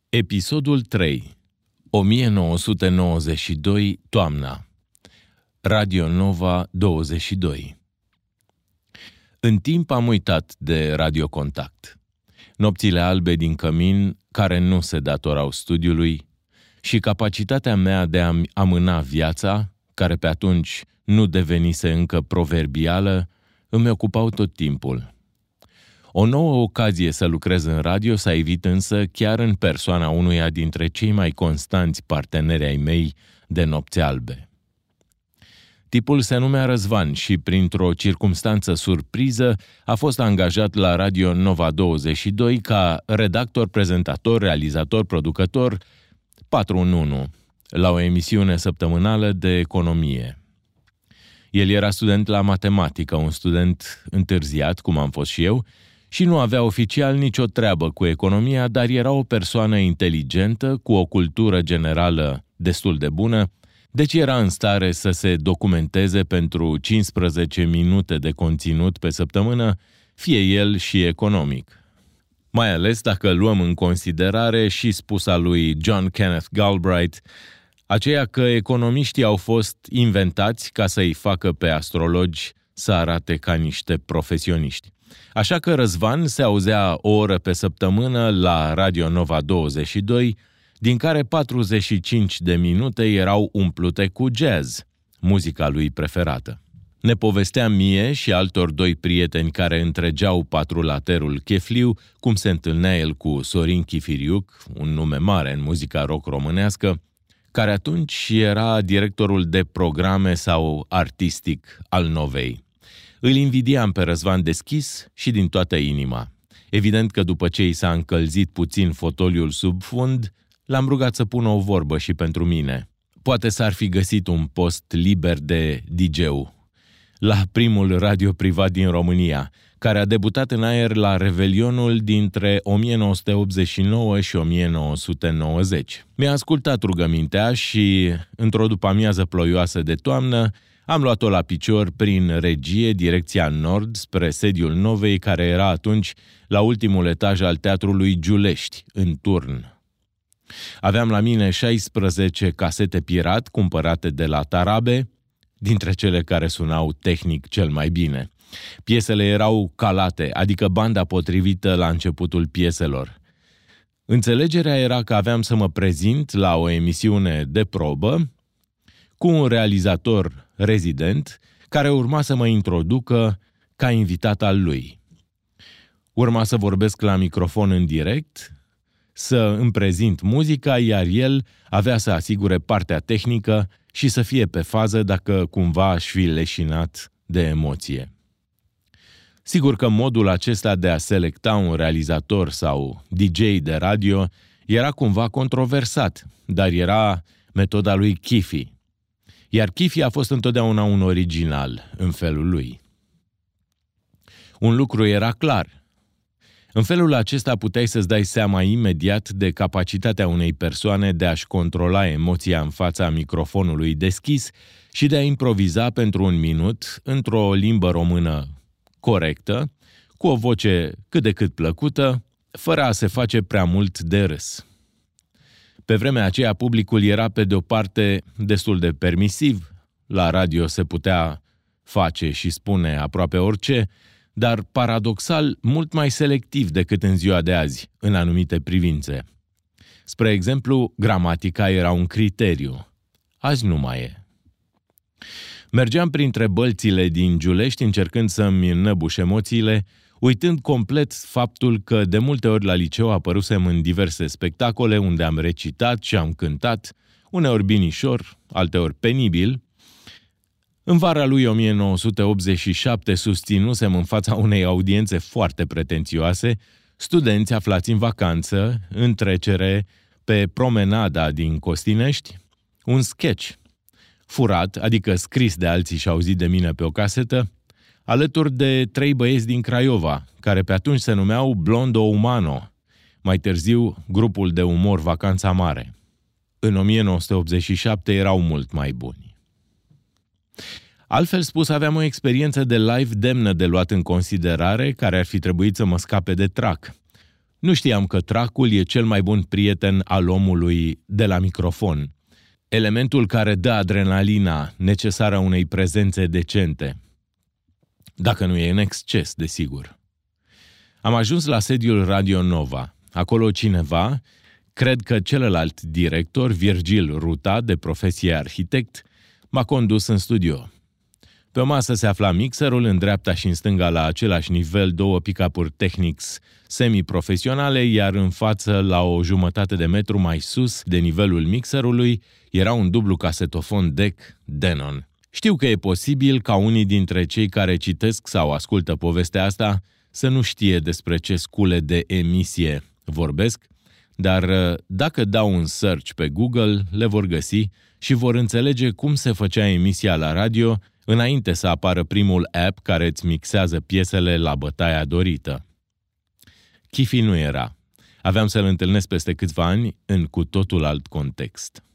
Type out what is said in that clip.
Episodul 3. 1992, toamna. Radio Nova 22. În timp am uitat de Radio Contact. Nopțile albe din cămin, care nu se datorau studiului, și capacitatea mea de a amâna viața, care pe atunci nu devenise încă proverbială, îmi ocupau tot timpul. O nouă ocazie să lucrez în radio s-a evit însă chiar în persoana unuia dintre cei mai constanți parteneri ai mei de nopți albe. Tipul se numea Răzvan și, printr-o circumstanță surpriză, a fost angajat la Radio Nova 22 ca redactor, prezentator, realizator, producător, 4 în 1, la o emisiune săptămânală de economie. El era student la matematică, un student întârziat, cum am fost și eu, și nu avea oficial nicio treabă cu economia, dar era o persoană inteligentă, cu o cultură generală destul de bună, deci era în stare să se documenteze pentru 15 minute de conținut pe săptămână, fie el și economic. Mai ales dacă luăm în considerare și spusa lui John Kenneth Galbraith, aceea că economiștii au fost inventați ca să-i facă pe astrologi să arate ca niște profesioniști. Așa că Răzvan se auzea o oră pe săptămână la Radio Nova 22, din care 45 de minute erau umplute cu jazz, muzica lui preferată. Ne povestea mie și altor 2 prieteni care întregeau patrulaterul chefliu, cum se întâlnea el cu Sorin Chifiriuc, un nume mare în muzica rock românească, care atunci era directorul de programe sau artistic al Novei. Îl invidiam pe Răzvan deschis și din toată inima. Evident că după ce i s-a încălzit puțin fotoliul sub fund, l-am rugat să pună o vorbă și pentru mine. Poate s-ar fi găsit un post liber de DJ-ul la primul radio privat din România, care a debutat în aer la Revelionul dintre 1989 și 1990. Mi-a ascultat rugămintea și, într-o după-amiază ploioasă de toamnă, am luat-o la picior prin regie, direcția nord, spre sediul Novei, care era atunci la ultimul etaj al Teatrului Giulești, în Turn. Aveam la mine 16 casete pirat, cumpărate de la Tarabe, dintre cele care sunau tehnic cel mai bine. Piesele erau calate, adică banda potrivită la începutul pieselor. Înțelegerea era că aveam să mă prezint la o emisiune de probă cu un realizator rezident care urma să mă introducă ca invitat al lui. Urma să vorbesc la microfon în direct, să îmi prezint muzica, iar el avea să asigure partea tehnică și să fie pe fază dacă cumva aș fi leșinat de emoție. Sigur că modul acesta de a selecta un realizator sau DJ de radio era cumva controversat, dar era metoda lui Chifi. Iar Chifi a fost întotdeauna un original în felul lui. Un lucru era clar. În felul acesta puteai să-ți dai seama imediat de capacitatea unei persoane de a-și controla emoția în fața microfonului deschis și de a improviza pentru un minut într-o limbă română corectă, cu o voce cât de cât plăcută, fără a se face prea mult de râs. Pe vremea aceea, publicul era pe de o parte destul de permisiv, la radio se putea face și spune aproape orice, dar paradoxal mult mai selectiv decât în ziua de azi, în anumite privințe. Spre exemplu, gramatica era un criteriu. Azi nu mai e. Mergeam printre bălțile din Giulești încercând să-mi înnăbuș emoțiile, uitând complet faptul că de multe ori la liceu apărusem în diverse spectacole unde am recitat și am cântat, uneori binișor, alteori penibil. În vara lui 1987 susținusem în fața unei audiențe foarte pretențioase studenți aflați în vacanță, în trecere, pe promenada din Costinești, un sketch furat, adică scris de alții și auzit de mine pe o casetă, alături de 3 băieți din Craiova, care pe atunci se numeau Blondo Umano, mai târziu grupul de umor Vacanța Mare. În 1987 erau mult mai buni. Altfel spus, aveam o experiență de live demnă de luat în considerare, care ar fi trebuit să mă scape de trac. Nu știam că tracul e cel mai bun prieten al omului de la microfon, elementul care dă adrenalina necesară unei prezențe decente. Dacă nu e în exces, desigur. Am ajuns la sediul Radio Nova. Acolo cineva, cred că celălalt director, Virgil Ruta, de profesie arhitect, m-a condus în studio. Pe o masă se afla mixerul, în dreapta și în stânga la același nivel 2 pick-up-uri Technics semi-profesionale, iar în față, la o jumătate de metru mai sus de nivelul mixerului, era un dublu casetofon DEC Denon. Știu că e posibil ca unii dintre cei care citesc sau ascultă povestea asta să nu știe despre ce scule de emisie vorbesc, dar dacă dau un search pe Google, le vor găsi și vor înțelege cum se făcea emisia la radio înainte să apară primul app care îți mixează piesele la bătaia dorită. Chifi nu era. Aveam să-l întâlnesc peste câțiva ani în cu totul alt context.